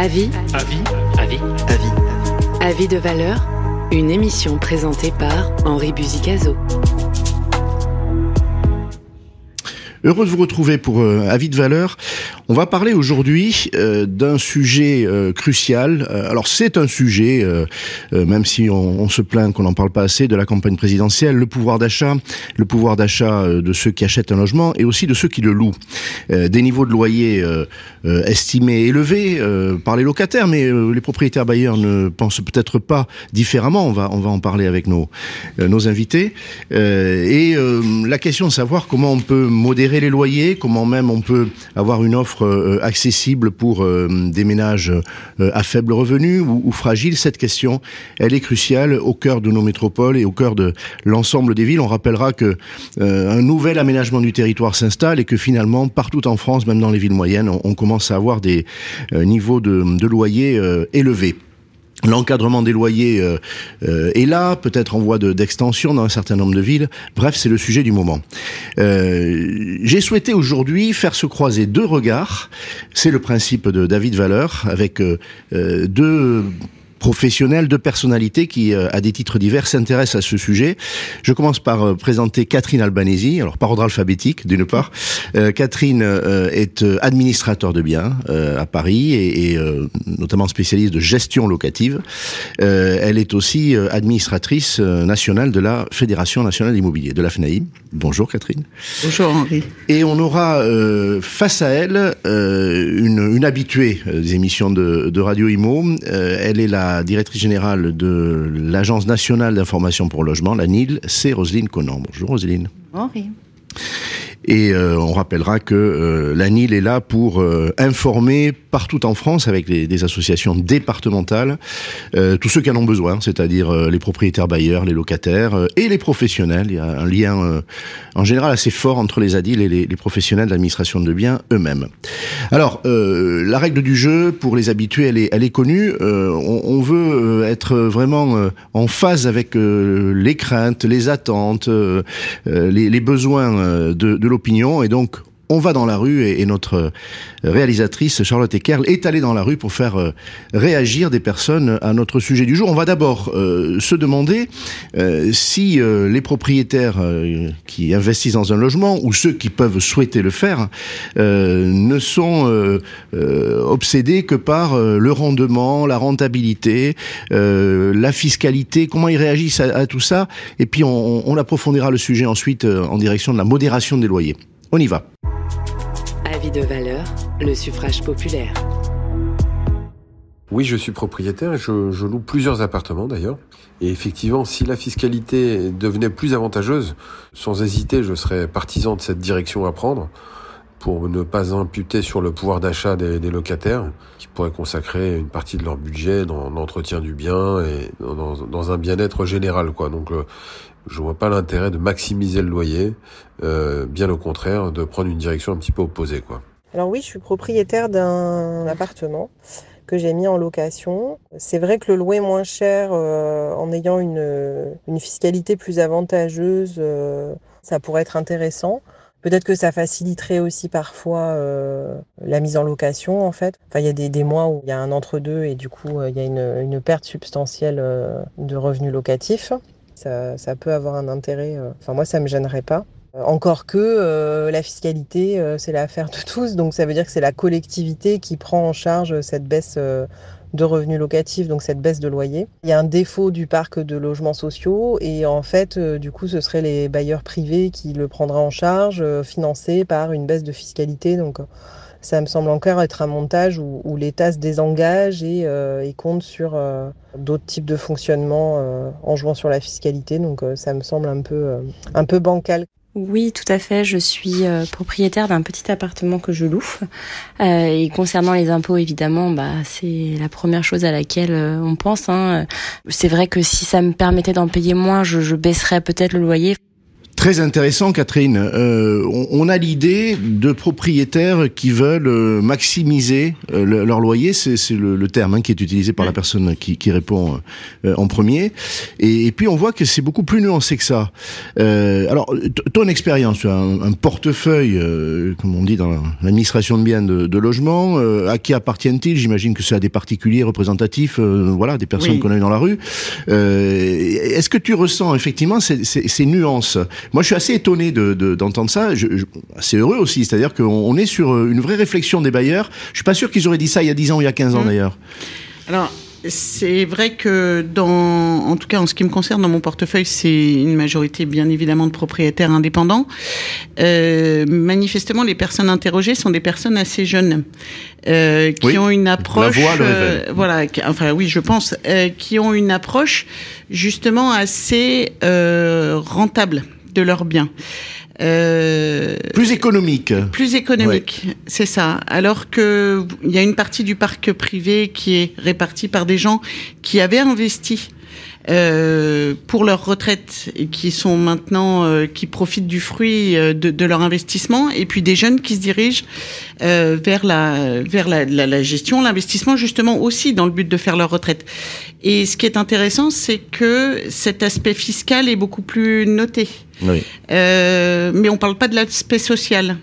Avis de valeur, une émission présentée par Henri Buzicazo. Heureux de vous retrouver pour Avis de valeur. On va parler aujourd'hui d'un sujet crucial. Alors c'est un sujet, même si on se plaint qu'on n'en parle pas assez, de la campagne présidentielle, le pouvoir d'achat de ceux qui achètent un logement et aussi de ceux qui le louent. Des niveaux de loyer estimés élevés par les locataires, mais les propriétaires bailleurs ne pensent peut-être pas différemment. On va en parler avec nos invités. Et la question de savoir comment on peut modérer les loyers, comment même on peut avoir une offre accessible pour des ménages à faible revenu ou fragiles. Cette question, elle est cruciale au cœur de nos métropoles et au cœur de l'ensemble des villes. On rappellera que un nouvel aménagement du territoire s'installe et que finalement, partout en France, même dans les villes moyennes, on commence à avoir des niveaux de loyers élevés. L'encadrement des loyers est là, peut-être en voie d'extension dans un certain nombre de villes. Bref, c'est le sujet du moment. J'ai souhaité aujourd'hui faire se croiser deux regards. C'est le principe de Avis de valeur, avec deux professionnels, deux personnalités qui, à des titres divers, s'intéressent à ce sujet. Je commence par présenter Catherine Albanesi, alors par ordre alphabétique, d'une part. Catherine est administrateur de biens à Paris et notamment spécialiste de gestion locative. Elle est aussi administratrice nationale de la Fédération nationale d'immobilier, de la FNAI. Bonjour Catherine. Bonjour Henri. Et on aura face à elle une habituée des émissions de Radio Imo. Elle est la directrice générale de l'Agence nationale d'information pour le logement, l'ANIL, c'est Roselyne Conan. Bonjour Roselyne. Henri. Et on rappellera que l'ANIL est là pour informer partout en France avec des associations départementales tous ceux qui en ont besoin, c'est-à-dire les propriétaires bailleurs, les locataires et les professionnels. Il y a un lien en général assez fort entre les ADIL et les professionnels de l'administration de biens eux-mêmes. Alors, la règle du jeu, pour les habitués, elle est connue. On veut être vraiment en phase avec les craintes, les attentes, les besoins de l'opinion, et donc on va dans la rue et notre réalisatrice Charlotte Ekerl est allée dans la rue pour faire réagir des personnes à notre sujet du jour. On va d'abord se demander si les propriétaires qui investissent dans un logement ou ceux qui peuvent souhaiter le faire ne sont obsédés que par le rendement, la rentabilité, la fiscalité, comment ils réagissent à tout ça, et puis on approfondira le sujet ensuite en direction de la modération des loyers. On y va. Avis de valeur, le suffrage populaire. Oui, je suis propriétaire et je loue plusieurs appartements d'ailleurs. Et effectivement, si la fiscalité devenait plus avantageuse, sans hésiter, je serais partisan de cette direction à prendre pour ne pas imputer sur le pouvoir d'achat des locataires qui pourraient consacrer une partie de leur budget dans l'entretien du bien et dans un bien-être général, quoi. Donc, je vois pas l'intérêt de maximiser le loyer, bien au contraire, de prendre une direction un petit peu opposée, quoi. Alors oui, je suis propriétaire d'un appartement que j'ai mis en location. C'est vrai que le louer moins cher, en ayant une fiscalité plus avantageuse, ça pourrait être intéressant. Peut-être que ça faciliterait aussi parfois la mise en location, en fait. Enfin, il y a des mois où il y a un entre-deux et du coup, il y a une perte substantielle de revenus locatifs. Ça peut avoir un intérêt. Enfin, moi, ça me gênerait pas. Encore que la fiscalité, c'est l'affaire de tous. Donc, ça veut dire que c'est la collectivité qui prend en charge cette baisse de revenus locatifs, donc cette baisse de loyer. Il y a un défaut du parc de logements sociaux et en fait, du coup, ce seraient les bailleurs privés qui le prendraient en charge, financé par une baisse de fiscalité. Donc, ça me semble encore être un montage où l'État se désengage et compte sur d'autres types de fonctionnement en jouant sur la fiscalité. Donc, ça me semble un peu bancal. Oui, tout à fait. Je suis propriétaire d'un petit appartement que je loue. Et concernant les impôts, évidemment, c'est la première chose à laquelle on pense. C'est vrai que si ça me permettait d'en payer moins, je baisserais peut-être le loyer. Très intéressant, Catherine. On a l'idée de propriétaires qui veulent maximiser leur loyer, c'est le terme qui est utilisé par la personne qui répond en premier. Et puis on voit que c'est beaucoup plus nuancé que ça. Alors, ton expérience, tu as un portefeuille, comme on dit dans l'administration de biens de logement. À qui appartiennent-ils? J'imagine que c'est à des particuliers représentatifs, voilà, des personnes qu'on a eues dans la rue. Est-ce que tu ressens effectivement ces nuances? Moi, je suis assez étonné d'entendre ça. C'est heureux aussi, c'est-à-dire qu'on est sur une vraie réflexion des bailleurs. Je suis pas sûr qu'ils auraient dit ça il y a 10 ans ou il y a 15 ans d'ailleurs. Alors, c'est vrai que en tout cas en ce qui me concerne, dans mon portefeuille, c'est une majorité bien évidemment de propriétaires indépendants. Manifestement, les personnes interrogées sont des personnes assez jeunes, qui ont une approche, je pense, qui ont une approche justement assez rentable de leurs biens. Plus économique, c'est ça. Alors que il y a une partie du parc privé qui est répartie par des gens qui avaient investi pour leur retraite et qui sont maintenant qui profitent du fruit de leur investissement, et puis des jeunes qui se dirigent vers la gestion, l'investissement, justement aussi dans le but de faire leur retraite. Et ce qui est intéressant, c'est que cet aspect fiscal est beaucoup plus noté. Oui. Mais on parle pas de l'aspect social.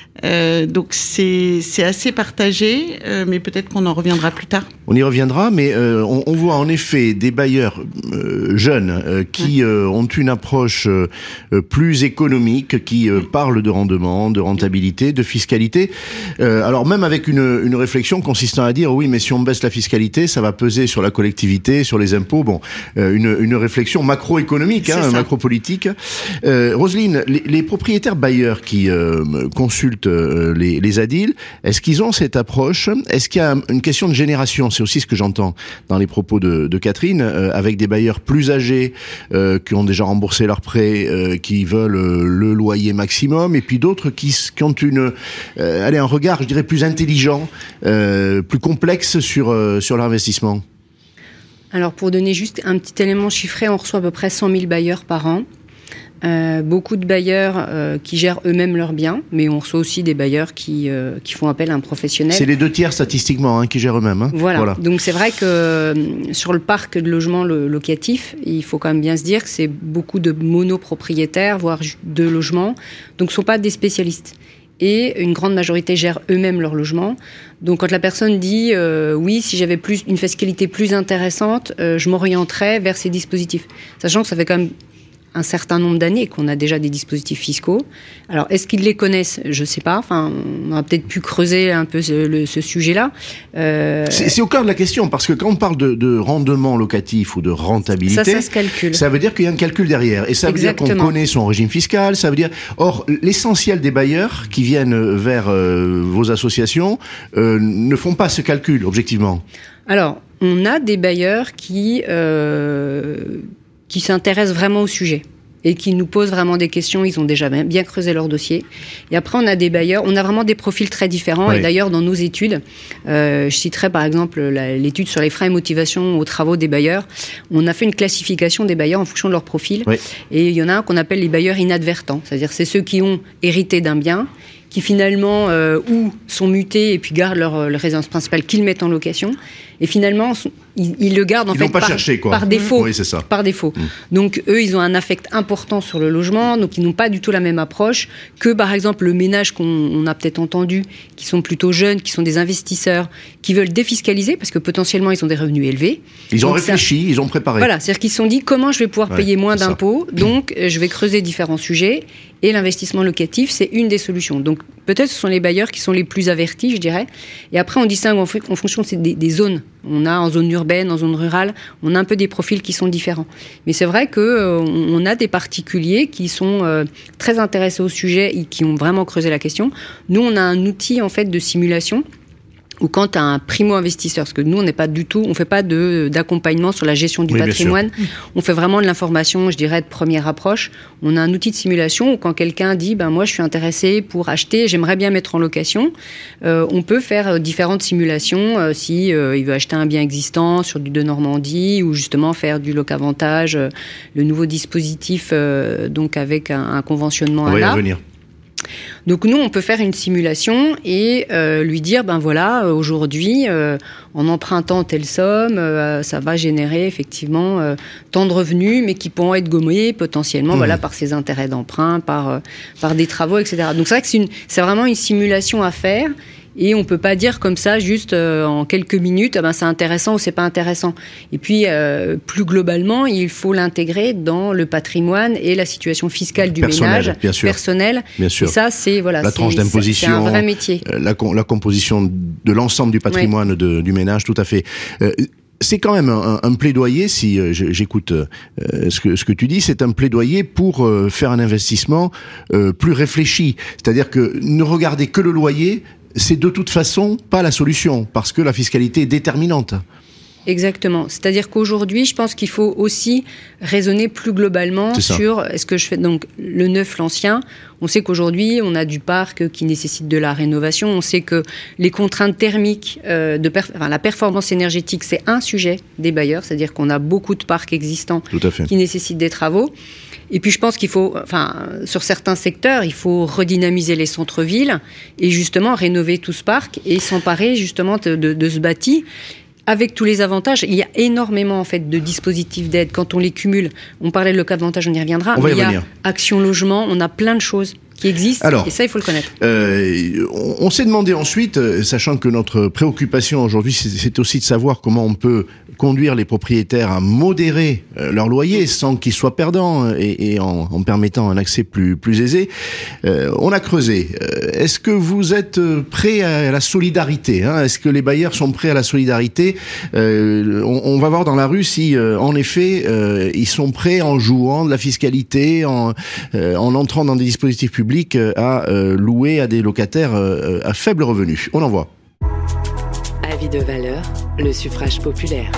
Donc c'est assez partagé, mais peut-être qu'on en reviendra plus tard. On y reviendra, mais on voit en effet des bailleurs jeunes qui ont une approche plus économique, qui parlent de rendement, de rentabilité, de fiscalité. Alors même avec une réflexion consistant à dire oui, mais si on baisse la fiscalité, ça va peser sur la collectivité, sur les impôts. Bon, une réflexion macroéconomique, macropolitique. Roselyne, les propriétaires bailleurs qui consultent les ADIL, est-ce qu'ils ont cette approche? Est-ce qu'il y a une question de génération? C'est aussi ce que j'entends dans les propos de Catherine, avec des bailleurs plus âgés qui ont déjà remboursé leurs prêts, qui veulent le loyer maximum, et puis d'autres qui ont un regard, je dirais, plus intelligent, plus complexe sur leur investissement. Alors, pour donner juste un petit élément chiffré, on reçoit à peu près 100 000 bailleurs par an. Beaucoup de bailleurs qui gèrent eux-mêmes leurs biens, mais on reçoit aussi des bailleurs qui font appel à un professionnel. C'est les 2/3 statistiquement qui gèrent eux-mêmes. Voilà. Donc c'est vrai que sur le parc de logements locatifs, il faut quand même bien se dire que c'est beaucoup de monopropriétaires, voire de logements, donc ce ne sont pas des spécialistes. Et une grande majorité gèrent eux-mêmes leur logement. Donc quand la personne dit oui, si j'avais une fiscalité plus intéressante, je m'orienterais vers ces dispositifs. Sachant que ça fait quand même un certain nombre d'années qu'on a déjà des dispositifs fiscaux. Alors, est-ce qu'ils les connaissent? Je ne sais pas. Enfin, on a peut-être pu creuser un peu ce sujet-là. C'est au cœur de la question, parce que quand on parle de rendement locatif ou de rentabilité, ça se calcule. Ça veut dire qu'il y a un calcul derrière. Et ça veut dire qu'on connaît son régime fiscal. Ça veut dire... Or, l'essentiel des bailleurs qui viennent vers vos associations ne font pas ce calcul, objectivement. Alors, on a des bailleurs qui s'intéressent vraiment au sujet et qui nous posent vraiment des questions. Ils ont déjà bien creusé leur dossier. Et après, on a des bailleurs, on a vraiment des profils très différents. Oui. Et d'ailleurs, dans nos études, je citerai par exemple l'étude sur les freins et motivations aux travaux des bailleurs. On a fait une classification des bailleurs en fonction de leur profil. Oui. Et il y en a un qu'on appelle les bailleurs inadvertants. C'est-à-dire, c'est ceux qui ont hérité d'un bien, qui finalement ou sont mutés et puis gardent leur résidence principale qu'ils mettent en location. Et finalement, ils le gardent en fait par défaut. Oui, c'est ça. Par défaut. Donc eux, ils ont un affect important sur le logement, donc ils n'ont pas du tout la même approche que par exemple le ménage qu'on a peut-être entendu, qui sont plutôt jeunes, qui sont des investisseurs, qui veulent défiscaliser parce que potentiellement ils ont des revenus élevés. Ils ont réfléchi, ils ont préparé. Voilà, c'est-à-dire qu'ils se sont dit comment je vais pouvoir payer moins d'impôts, donc je vais creuser différents sujets. Et l'investissement locatif, c'est une des solutions. Donc, peut-être ce sont les bailleurs qui sont les plus avertis, je dirais. Et après, on distingue en fonction des zones. On a en zone urbaine, en zone rurale, on a un peu des profils qui sont différents. Mais c'est vrai qu'on a des particuliers qui sont très intéressés au sujet et qui ont vraiment creusé la question. Nous, on a un outil, en fait, de simulation ou quand tu as un primo-investisseur, parce que nous, on fait pas d'accompagnement sur la gestion du patrimoine. On fait vraiment de l'information, je dirais, de première approche. On a un outil de simulation où quand quelqu'un dit, moi, je suis intéressé pour acheter, j'aimerais bien mettre en location, on peut faire différentes simulations si il veut acheter un bien existant sur du de Normandie ou justement faire du locavantage, le nouveau dispositif, donc avec un conventionnement à l'art. Donc nous, on peut faire une simulation et lui dire, aujourd'hui, en empruntant telle somme, ça va générer effectivement tant de revenus, mais qui pourront être gommés potentiellement par ses intérêts d'emprunt, par des travaux, etc. Donc c'est vrai que c'est vraiment une simulation à faire. Et on peut pas dire comme ça, juste en quelques minutes, c'est intéressant ou c'est pas intéressant. Et puis, plus globalement, il faut l'intégrer dans le patrimoine et la situation fiscale du ménage, personnelle. Bien sûr. Et ça, c'est la tranche d'imposition, c'est un vrai métier. La composition de l'ensemble du patrimoine du ménage, tout à fait. C'est quand même un plaidoyer, si j'écoute ce que tu dis, c'est un plaidoyer pour faire un investissement plus réfléchi. C'est-à-dire que ne regarder que le loyer, c'est de toute façon pas la solution, parce que la fiscalité est déterminante. Exactement. C'est-à-dire qu'aujourd'hui, je pense qu'il faut aussi raisonner plus globalement sur est-ce que je fais donc le neuf, l'ancien. On sait qu'aujourd'hui, on a du parc qui nécessite de la rénovation. On sait que les contraintes thermiques, la performance énergétique, c'est un sujet des bailleurs. C'est-à-dire qu'on a beaucoup de parcs existants qui nécessitent des travaux. Et puis je pense qu'il faut, sur certains secteurs, il faut redynamiser les centres-villes et justement rénover tout ce parc et s'emparer justement de ce bâti. Avec tous les avantages, il y a énormément en fait de dispositifs d'aide. Quand on les cumule, on parlait de locavantage, on y reviendra. Il y a Action Logement, on a plein de choses qui existent. Alors, et ça, il faut le connaître. On s'est demandé ensuite, sachant que notre préoccupation aujourd'hui, c'est aussi de savoir comment on peut conduire les propriétaires à modérer leur loyer sans qu'ils soient perdants et en permettant un accès plus aisé. On a creusé. Est-ce que vous êtes prêts à la solidarité, Est-ce que les bailleurs sont prêts à la solidarité? On va voir dans la rue si, en effet, ils sont prêts en jouant de la fiscalité, en entrant dans des dispositifs publics à louer à des locataires à faible revenu. On en voit. Avis de valeur, le suffrage populaire.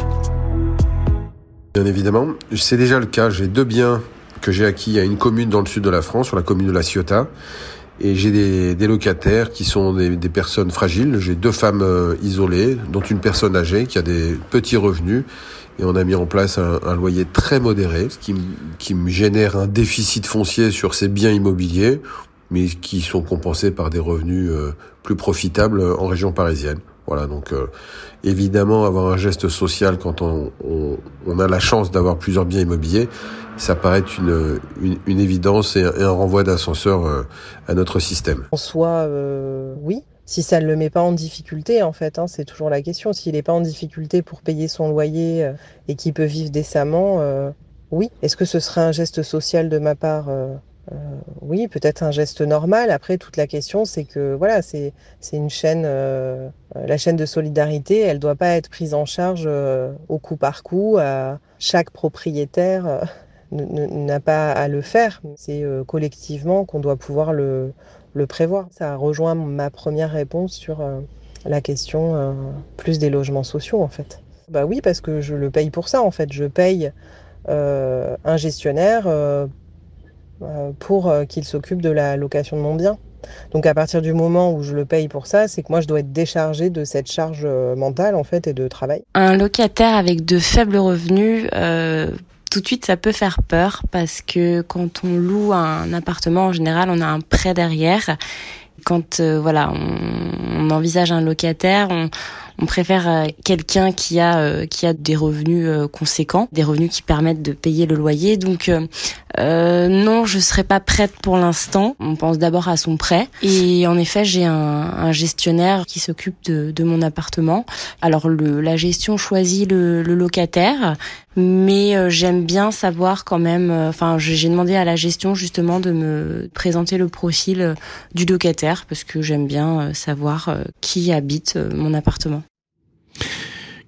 Bien évidemment, c'est déjà le cas. J'ai 2 biens que j'ai acquis à une commune dans le sud de la France, sur la commune de La Ciotat. Et j'ai des locataires qui sont des personnes fragiles. J'ai 2 femmes isolées, dont une personne âgée qui a des petits revenus. Et on a mis en place un loyer très modéré, ce qui me génère un déficit foncier sur ces biens immobiliers, mais qui sont compensés par des revenus plus profitables en région parisienne. Voilà, donc évidemment, avoir un geste social quand on a la chance d'avoir plusieurs biens immobiliers, ça paraît une évidence et un renvoi d'ascenseur à notre système. En soi, oui. Si ça ne le met pas en difficulté, en fait, c'est toujours la question. S'il n'est pas en difficulté pour payer son loyer et qu'il peut vivre décemment, oui. Est-ce que ce serait un geste social de ma part ? Oui, peut-être un geste normal. Après, toute la question, c'est que c'est une chaîne, la chaîne de solidarité, elle ne doit pas être prise en charge au coup par coup. Chaque propriétaire n'a pas à le faire. C'est collectivement qu'on doit pouvoir le prévoir. Ça rejoint ma première réponse sur la question plus des logements sociaux, en fait. Oui, parce que je le paye pour ça, en fait. Je paye un gestionnaire pour qu'il s'occupe de la location de mon bien. Donc à partir du moment où je le paye pour ça, c'est que moi je dois être déchargée de cette charge mentale, en fait, et de travail. Un locataire avec de faibles revenus, tout de suite, ça peut faire peur parce que quand on loue un appartement, en général, on a un prêt derrière. Quand on envisage un locataire, on préfère quelqu'un qui a des revenus conséquents, des revenus qui permettent de payer le loyer. Donc non, je serais pas prête pour l'instant. On pense d'abord à son prêt. Et en effet, j'ai un gestionnaire qui s'occupe de mon appartement. Alors la gestion choisit le locataire, mais j'aime bien savoir quand même. J'ai demandé à la gestion justement de me présenter le profil du locataire parce que j'aime bien savoir qui habite mon appartement.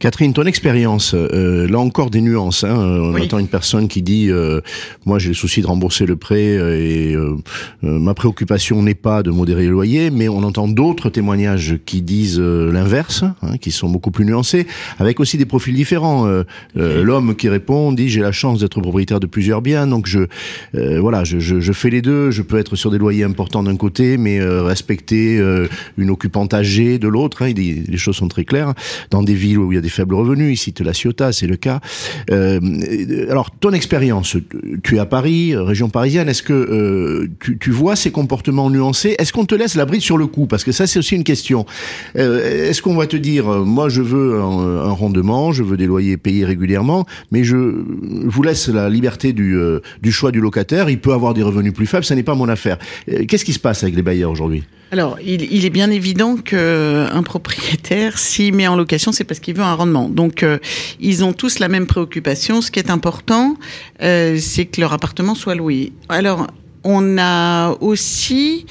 Catherine, ton expérience, là encore des nuances. On entend une personne qui dit moi j'ai le souci de rembourser le prêt et ma préoccupation n'est pas de modérer le loyer, mais on entend d'autres témoignages qui disent l'inverse, qui sont beaucoup plus nuancés, avec aussi des profils différents. L'homme qui répond dit j'ai la chance d'être propriétaire de plusieurs biens, donc je fais les deux. Je peux être sur des loyers importants d'un côté, mais respecter une occupante âgée de l'autre. Les choses sont très claires. Dans des villes où il y a des faibles revenus, ici La Ciotat, c'est le cas. Alors, ton expérience, tu es à Paris, région parisienne, est-ce que tu vois ces comportements nuancés? Est-ce qu'on te laisse la bride sur le cou? Parce que ça, c'est aussi une question. Est-ce qu'on va te dire, moi, je veux un rendement, je veux des loyers payés régulièrement, mais je vous laisse la liberté du choix du locataire, il peut avoir des revenus plus faibles, ça n'est pas mon affaire. Qu'est-ce qui se passe avec les bailleurs aujourd'hui? Alors, il est bien évident qu'un propriétaire, s'il met en location, c'est parce qu'il veut un rendement. Donc, ils ont tous la même préoccupation. Ce qui est important, c'est que leur appartement soit loué. Alors, on a aussi...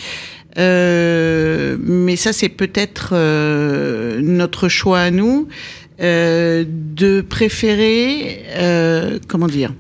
mais ça, c'est peut-être notre choix à nous, de préférer... comment dire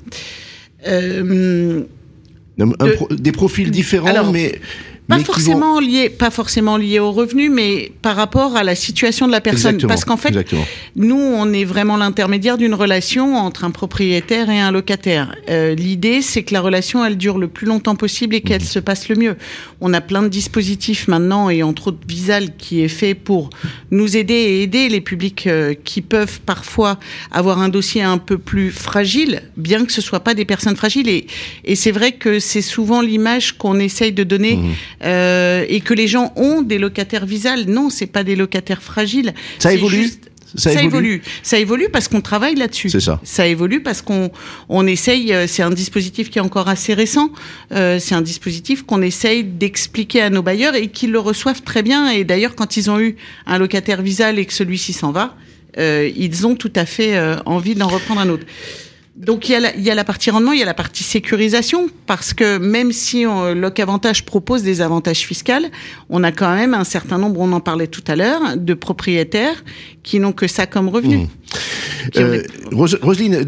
des profils différents, alors, mais pas forcément lié au revenu, mais par rapport à la situation de la personne. Exactement, parce qu'en fait, nous, on est vraiment l'intermédiaire d'une relation entre un propriétaire et un locataire. L'idée, c'est que la relation, elle dure le plus longtemps possible et qu'elle se passe le mieux. On a plein de dispositifs maintenant, et entre autres Visal, qui est fait pour nous aider et aider les publics qui peuvent parfois avoir un dossier un peu plus fragile, bien que ce soit pas des personnes fragiles. Et c'est vrai que c'est souvent l'image qu'on essaye de donner. Et que les gens ont des locataires Visal. Non, c'est pas des locataires fragiles. Ça évolue. Ça évolue parce qu'on travaille là-dessus. C'est ça. Ça évolue parce qu'on essaye. C'est un dispositif qui est encore assez récent. C'est un dispositif qu'on essaye d'expliquer à nos bailleurs et qu'ils le reçoivent très bien. Et d'ailleurs, quand ils ont eu un locataire Visal et que celui-ci s'en va, ils ont tout à fait envie d'en reprendre un autre. Donc il y a la partie rendement, il y a la partie sécurisation, parce que même si Locavantage propose des avantages fiscaux, on a quand même un certain nombre, on en parlait tout à l'heure, de propriétaires qui n'ont que ça comme revenu. Roselyne,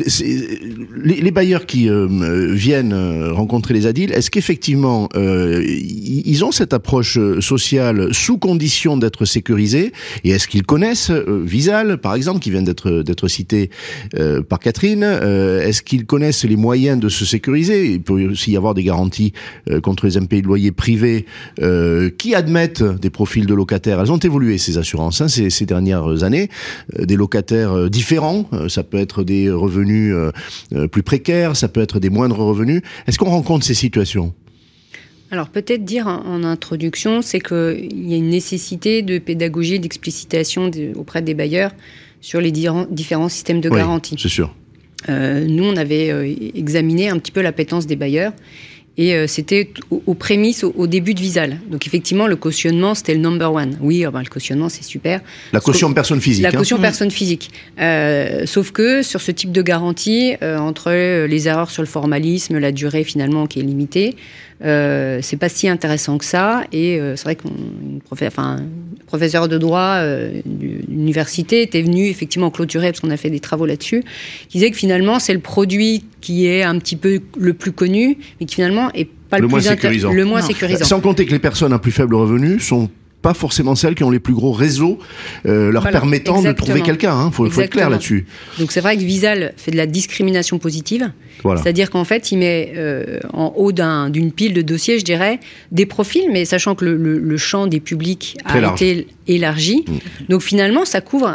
les bailleurs qui viennent rencontrer les ADIL, est-ce qu'effectivement ils ont cette approche sociale sous condition d'être sécurisés, et est-ce qu'ils connaissent Visal, par exemple, qui vient d'être cité par Catherine, est-ce qu'ils connaissent les moyens de se sécuriser? Il peut aussi y avoir des garanties contre les impayés de loyer privés qui admettent des profils de locataires. Elles ont évolué, ces assurances, ces dernières années, des locataires différents. Ça peut être des revenus plus précaires, ça peut être des moindres revenus. Est-ce qu'on rencontre ces situations? Alors peut-être dire en introduction, c'est qu'il y a une nécessité de pédagogie, d'explicitation auprès des bailleurs sur les différents systèmes de garantie. C'est sûr. Nous, on avait examiné un petit peu l'appétence des bailleurs. Et c'était aux prémices, au début de Visal. Donc effectivement, le cautionnement, c'était le number one. Oui, le cautionnement, c'est super. La caution personne physique. La caution personne physique. Sauf que sur ce type de garantie, entre les erreurs sur le formalisme, la durée finalement qui est limitée, c'est pas si intéressant que ça. Et c'est vrai qu'un professeur de droit d'une université était venu effectivement clôturer, parce qu'on a fait des travaux là-dessus, qui disait que finalement, c'est le produit qui est un petit peu le plus connu, mais qui finalement est pas le moins sécurisant. Sans compter que les personnes à plus faible revenu sont pas forcément celles qui ont les plus gros réseaux permettant de trouver quelqu'un. Faut être clair là-dessus. Donc c'est vrai que Visal fait de la discrimination positive. Voilà. C'est-à-dire qu'en fait, il met en haut d'une pile de dossiers, je dirais, des profils, mais sachant que le champ des publics a été élargi. Donc finalement, ça couvre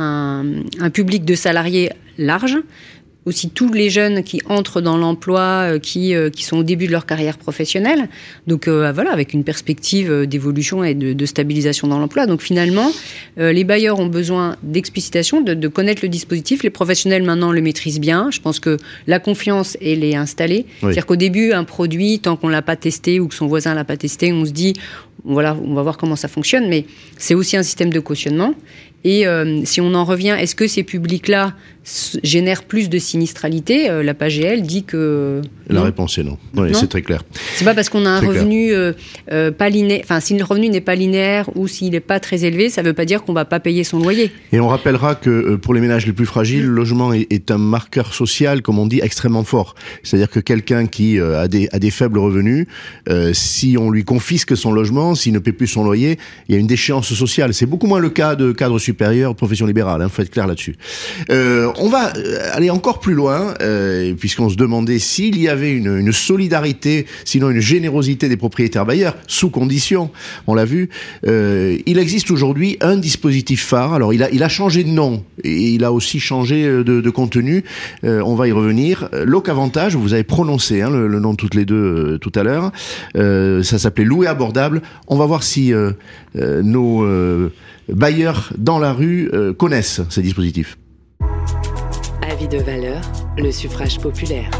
un public de salariés large. Aussi tous les jeunes qui entrent dans l'emploi, qui sont au début de leur carrière professionnelle, donc avec une perspective d'évolution et de stabilisation dans l'emploi. Donc finalement, les bailleurs ont besoin d'explicitation, de connaître le dispositif. Les professionnels maintenant le maîtrisent bien. Je pense que la confiance, elle est installée. Oui. C'est-à-dire qu'au début, un produit, tant qu'on l'a pas testé ou que son voisin l'a pas testé, on se dit voilà, on va voir comment ça fonctionne, mais c'est aussi un système de cautionnement. Et si on en revient, est-ce que ces publics-là génèrent plus de sinistralité ? La PAGL dit que... La réponse est non. Oui, c'est très clair. C'est pas parce qu'on a un revenu pas linéaire... Enfin, si le revenu n'est pas linéaire ou s'il n'est pas très élevé, ça ne veut pas dire qu'on ne va pas payer son loyer. Et on rappellera que pour les ménages les plus fragiles, le logement est un marqueur social, comme on dit, extrêmement fort. C'est-à-dire que quelqu'un qui a des faibles revenus, si on lui confisque son logement, s'il ne paie plus son loyer, il y a une déchéance sociale. C'est beaucoup moins le cas de cadres supérieurs, de profession libérale, faut être clair là-dessus. On va aller encore plus loin, puisqu'on se demandait s'il y avait une solidarité, sinon une générosité des propriétaires bailleurs, sous condition, on l'a vu. Il existe aujourd'hui un dispositif phare. Alors il a changé de nom et il a aussi changé de contenu. On va y revenir. Locavantage, vous avez prononcé le nom toutes les deux tout à l'heure. Ça s'appelait Louer abordable. On va voir si nos bailleurs dans la rue connaissent ces dispositifs. Avis de valeur, le suffrage populaire.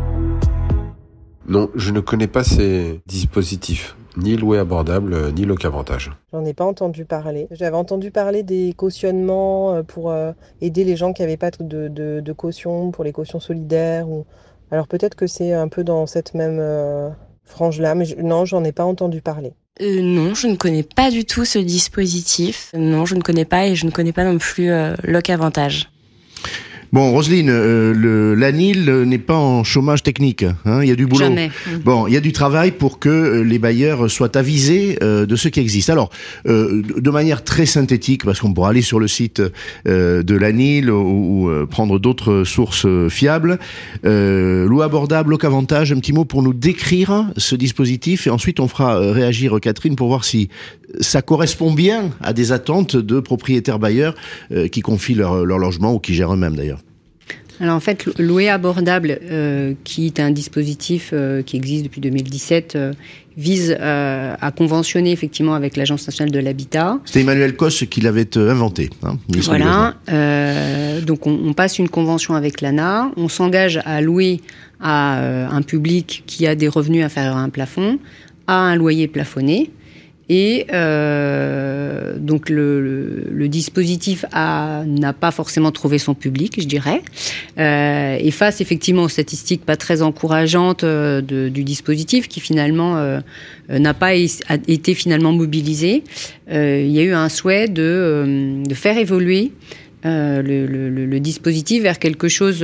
Non, je ne connais pas ces dispositifs, ni louer abordable, ni locavantage. J'en ai pas entendu parler. J'avais entendu parler des cautionnements pour aider les gens qui n'avaient pas de caution, pour les cautions solidaires. Alors peut-être que c'est un peu dans cette même frange-là, mais non, j'en ai pas entendu parler. Non, je ne connais pas du tout ce dispositif. Non, je ne connais pas et je ne connais pas non plus Locavantage. Bon, Roselyne, l'ANIL n'est pas en chômage technique. Il y a du boulot. Jamais. Bon, il y a du travail pour que les bailleurs soient avisés de ce qui existe. Alors, de manière très synthétique, parce qu'on pourra aller sur le site de l'ANIL ou prendre d'autres sources fiables. Louer abordable, Locavantage, un petit mot pour nous décrire ce dispositif et ensuite on fera réagir Catherine pour voir si ça correspond bien à des attentes de propriétaires bailleurs qui confient leur logement ou qui gèrent eux-mêmes d'ailleurs. Alors en fait, Louer abordable, qui est un dispositif qui existe depuis 2017, vise à conventionner effectivement avec l'Agence nationale de l'habitat. C'était Emmanuel Cos qui l'avait inventé. Voilà. Donc on passe une convention avec l'ANA, on s'engage à louer à un public qui a des revenus inférieurs à un plafond, à un loyer plafonné. Et donc le dispositif n'a pas forcément trouvé son public, je dirais. Et face effectivement aux statistiques pas très encourageantes du dispositif, qui finalement n'a pas été finalement mobilisé, il y a eu un souhait de faire évoluer le dispositif vers quelque chose,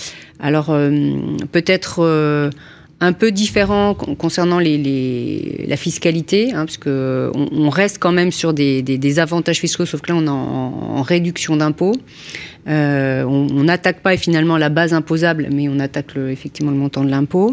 peut-être un peu différent concernant la fiscalité, puisque on reste quand même sur des avantages fiscaux, sauf que là on est en réduction d'impôts. On n'attaque pas finalement la base imposable, mais on attaque effectivement le montant de l'impôt.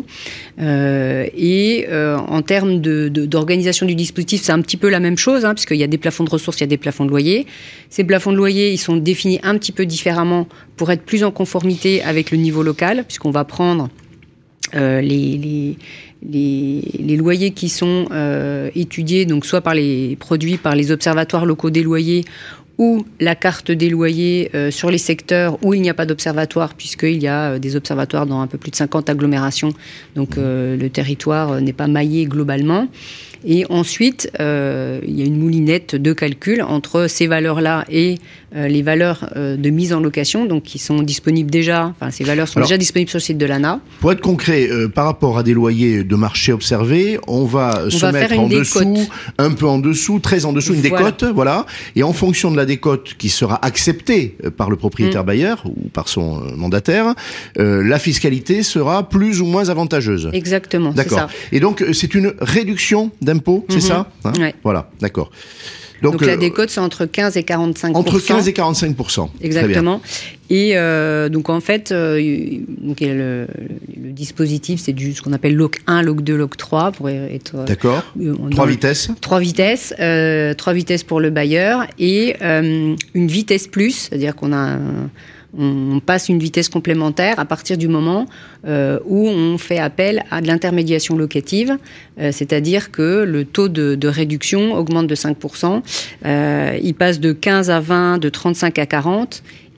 En termes d'organisation du dispositif, c'est un petit peu la même chose, puisqu'il y a des plafonds de ressources, il y a des plafonds de loyer. Ces plafonds de loyer, ils sont définis un petit peu différemment pour être plus en conformité avec le niveau local, puisqu'on va prendre les loyers qui sont étudiés, donc soit produits par les observatoires locaux des loyers ou la carte des loyers sur les secteurs où il n'y a pas d'observatoire, puisqu'il y a des observatoires dans un peu plus de 50 agglomérations, donc le territoire n'est pas maillé globalement. Et ensuite, il y a une moulinette de calcul entre ces valeurs-là et les valeurs de mise en location, donc qui sont disponibles déjà. Enfin, ces valeurs sont déjà disponibles sur le site de l'ANA. Pour être concret, par rapport à des loyers de marché observés, on va se mettre en dessous, un peu en dessous, très en dessous, une décote, voilà. Et en fonction de la décote qui sera acceptée par le propriétaire bailleur ou par son mandataire, la fiscalité sera plus ou moins avantageuse. Exactement. D'accord. C'est ça. Et donc, c'est une réduction d'impôt, c'est ça, ouais. Voilà, d'accord. Donc la décote, c'est entre 15 et 45%. Entre 15 et 45%. Exactement. Et donc en fait, donc, le dispositif, c'est ce qu'on appelle LOC 1, LOC 2, LOC 3 pour être. D'accord. 3 vitesses. 3 vitesses. 3 vitesses pour le bailleur et une vitesse plus, c'est-à-dire on passe une vitesse complémentaire à partir du moment où on fait appel à de l'intermédiation locative, c'est-à-dire que le taux de réduction augmente de 5%, il passe de 15 à 20, de 35 à 40,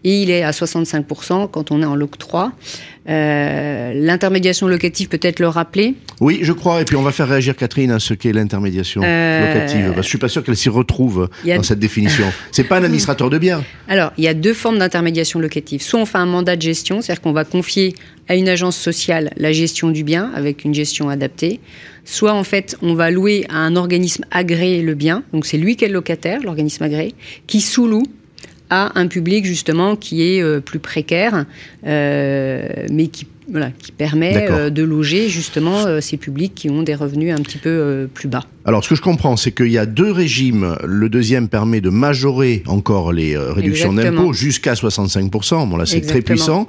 et il est à 65% quand on est en l'octroi. L'intermédiation locative, peut-être le rappeler. Oui, je crois, et puis on va faire réagir Catherine à ce qu'est l'intermédiation locative, parce que je suis pas sûr qu'elle s'y retrouve dans cette définition. C'est pas un administrateur de biens. Alors, il y a 2 formes d'intermédiation locative. Soit on fait un mandat de gestion, c'est-à-dire qu'on va confier à une agence sociale la gestion du bien avec une gestion adaptée. Soit, en fait, on va louer à un organisme agréé le bien, donc c'est lui qui est le locataire, l'organisme agréé, qui sous-loue à un public justement qui est plus précaire, mais qui permet de loger justement ces publics qui ont des revenus un petit peu plus bas. Alors, ce que je comprends, c'est qu'il y a 2 régimes. Le deuxième permet de majorer encore les réductions d'impôts jusqu'à 65%. Bon, là, c'est très puissant.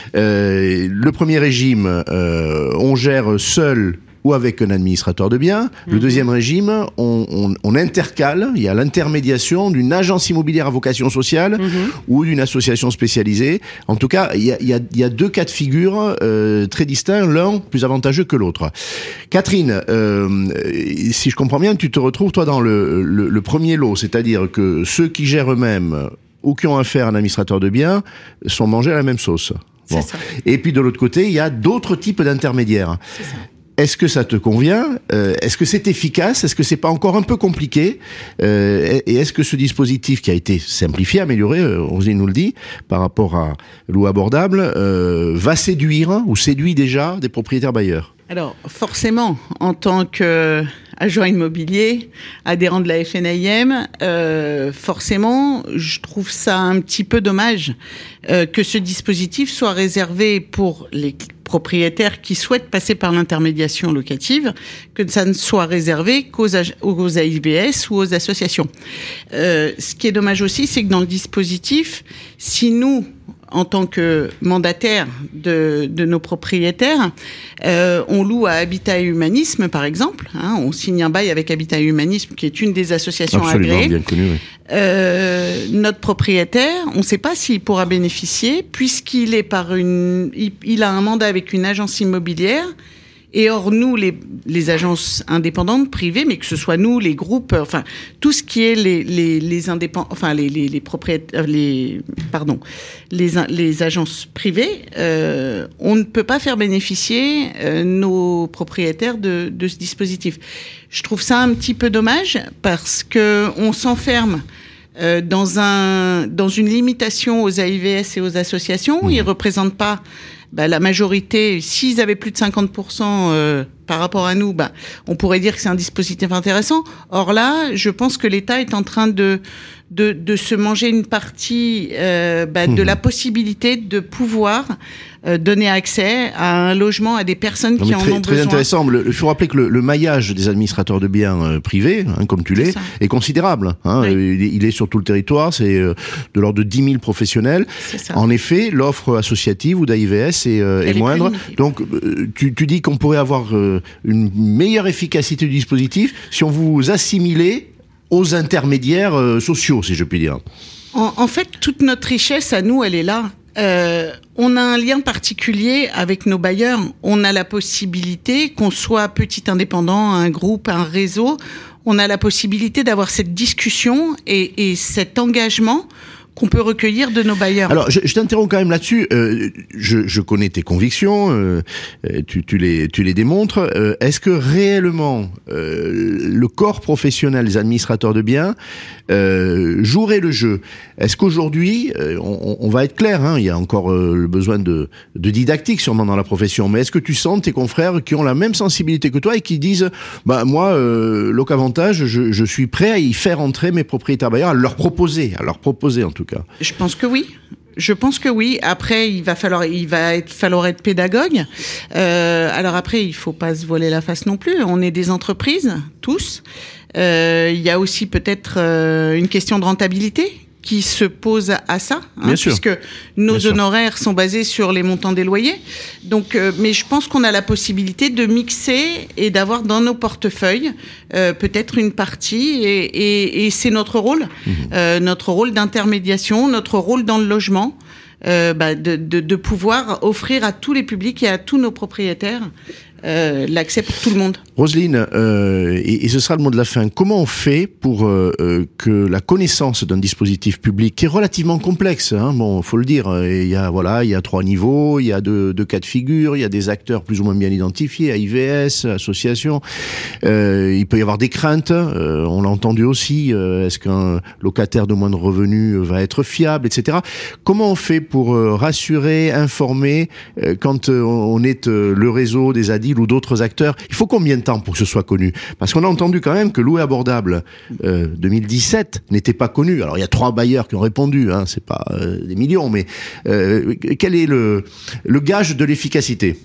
Le premier régime, on gère seul ou avec un administrateur de biens. Le deuxième régime, on intercale, il y a l'intermédiation d'une agence immobilière à vocation sociale ou d'une association spécialisée. En tout cas, il y a 2 cas de figure très distincts, l'un plus avantageux que l'autre. Catherine, si je comprends bien, tu te retrouves toi dans le premier lot, c'est-à-dire que ceux qui gèrent eux-mêmes ou qui ont affaire à un administrateur de biens sont mangés à la même sauce. Bon. C'est ça. Et puis de l'autre côté, il y a d'autres types d'intermédiaires. C'est ça. Est-ce que ça te convient ? Est-ce que c'est efficace ? Est-ce que c'est pas encore un peu compliqué ? Et est-ce que ce dispositif qui a été simplifié, amélioré, Roselyne nous le dit, par rapport à l'eau abordable, va séduire ou séduit déjà des propriétaires bailleurs ? Alors, forcément, en tant qu'agent immobilier, adhérent de la FNAIM, forcément, je trouve ça un petit peu dommage que ce dispositif soit réservé pour les propriétaires qui souhaitent passer par l'intermédiation locative, que ça ne soit réservé qu'aux AIVS ou aux associations. Ce qui est dommage aussi, c'est que dans le dispositif, si nous, en tant que mandataire de nos propriétaires, on loue à Habitat et Humanisme, par exemple. On signe un bail avec Habitat et Humanisme, qui est une des associations agréées. Bien connu, oui. Notre propriétaire, on ne sait pas s'il pourra bénéficier, puisqu'il est il a un mandat avec une agence immobilière. Et or, nous, les agences indépendantes, privées, mais que ce soit nous, les groupes, enfin, tout ce qui est les indépendants, enfin, les propriétaires, les agences privées, on ne peut pas faire bénéficier nos propriétaires de ce dispositif. Je trouve ça un petit peu dommage parce que on s'enferme dans une limitation aux AIVS et aux associations. Ils représentent pas la majorité. S'ils avaient plus de 50% par rapport à nous, on pourrait dire que c'est un dispositif intéressant. Or là, je pense que l'État est en train de se manger une partie de la possibilité de pouvoir donner accès à un logement à des personnes qui en ont besoin. Très intéressant. Il faut rappeler que le maillage des administrateurs de biens privés, comme tu l'es, est considérable. Oui. Il est sur tout le territoire, c'est de l'ordre de 10 000 professionnels. En effet, l'offre associative ou d'AIVS est moindre. Donc, tu dis qu'on pourrait avoir une meilleure efficacité du dispositif si on vous assimilait aux intermédiaires sociaux, si je puis dire. En fait, toute notre richesse à nous, elle est là. On a un lien particulier avec nos bailleurs. On a la possibilité, qu'on soit petit indépendant, un groupe, un réseau, on a la possibilité d'avoir cette discussion et cet engagement qu'on peut recueillir de nos bailleurs. Alors, je t'interromps quand même là-dessus. Je connais tes convictions, tu les démontres. Est-ce que réellement le corps professionnel des administrateurs de biens jouerait le jeu? Est-ce qu'aujourd'hui, on va être clair, il y a encore le besoin de didactique sûrement dans la profession, mais est-ce que tu sens tes confrères qui ont la même sensibilité que toi et qui disent, moi, Locavantage, je suis prêt à y faire entrer mes propriétaires bailleurs, à leur proposer en tout cas. Je pense que oui. Après, il va falloir être pédagogue. Alors après, il faut pas se voiler la face non plus. On est des entreprises, tous. Il y a aussi peut-être une question de rentabilité qui se pose à ça, puisque nos honoraires sont basés sur les montants des loyers. Donc, mais je pense qu'on a la possibilité de mixer et d'avoir dans nos portefeuilles peut-être une partie, et c'est notre rôle, notre rôle d'intermédiation, notre rôle dans le logement. De pouvoir offrir à tous les publics et à tous nos propriétaires l'accès pour tout le monde. Roselyne, et ce sera le mot de la fin, comment on fait pour que la connaissance d'un dispositif public, qui est relativement complexe, hein, bon, faut le dire, il y a 3 niveaux, il y a deux cas de figure, il y a des acteurs plus ou moins bien identifiés, AIVS, associations, il peut y avoir des craintes, on l'a entendu aussi, est-ce qu'un locataire de moindre revenu va être fiable, etc. Comment on fait pour rassurer, informer, quand on est le réseau des ADIL ou d'autres acteurs? Il faut combien de temps pour que ce soit connu? Parce qu'on a entendu quand même que Louer abordable 2017 n'était pas connu. Alors il y a 3 bailleurs qui ont répondu, hein, c'est pas des millions, mais quel est le gage de l'efficacité?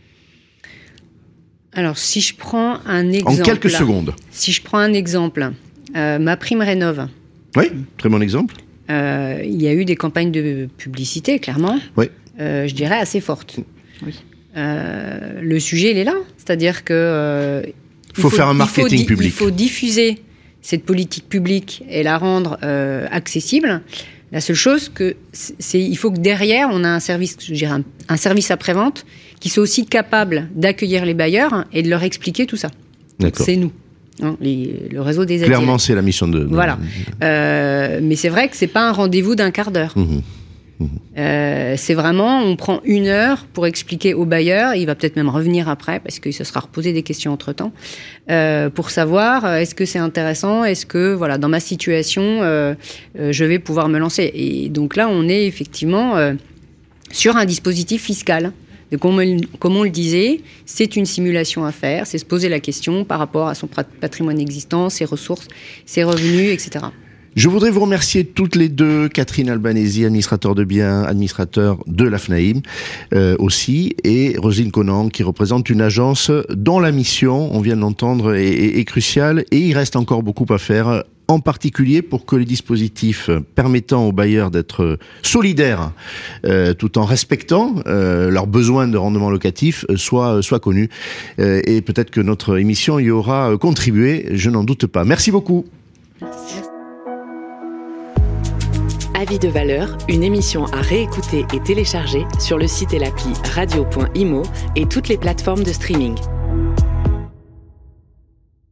Alors si je prends un exemple... En quelques secondes. Si je prends un exemple, ma prime rénov'. Oui, très bon exemple. Il y a eu des campagnes de publicité, clairement. Oui. Je dirais assez fortes. Oui. Le sujet, il est là. C'est-à-dire que... il faut faire un marketing public. Il faut diffuser cette politique publique et la rendre accessible. La seule chose, il faut que derrière, on a un service, je dirais un service après-vente qui soit aussi capable d'accueillir les bailleurs et de leur expliquer tout ça. D'accord. C'est nous. Hein, le réseau des ADIL. Clairement, c'est la mission de... Voilà. Mais c'est vrai que c'est pas un rendez-vous d'1 quart d'heure. C'est vraiment, on prend 1 heure pour expliquer au bailleur, il va peut-être même revenir après parce qu'il se sera reposé des questions entre-temps, pour savoir est-ce que c'est intéressant, est-ce que voilà, dans ma situation je vais pouvoir me lancer. Et donc là on est effectivement sur un dispositif fiscal. Et comme on le disait, c'est une simulation à faire, c'est se poser la question par rapport à son patrimoine existant, ses ressources, ses revenus, etc. Je voudrais vous remercier toutes les deux, Catherine Albanesi, administrateur de biens, administrateur de la FNAIM aussi, et Roselyne Conan, qui représente une agence dont la mission, on vient de l'entendre, est cruciale, et il reste encore beaucoup à faire, en particulier pour que les dispositifs permettant aux bailleurs d'être solidaires tout en respectant leurs besoins de rendement locatif soient connus. Et peut-être que notre émission y aura contribué, je n'en doute pas. Merci beaucoup. Merci. Avis de valeur, une émission à réécouter et télécharger sur le site et l'appli radio.imo et toutes les plateformes de streaming.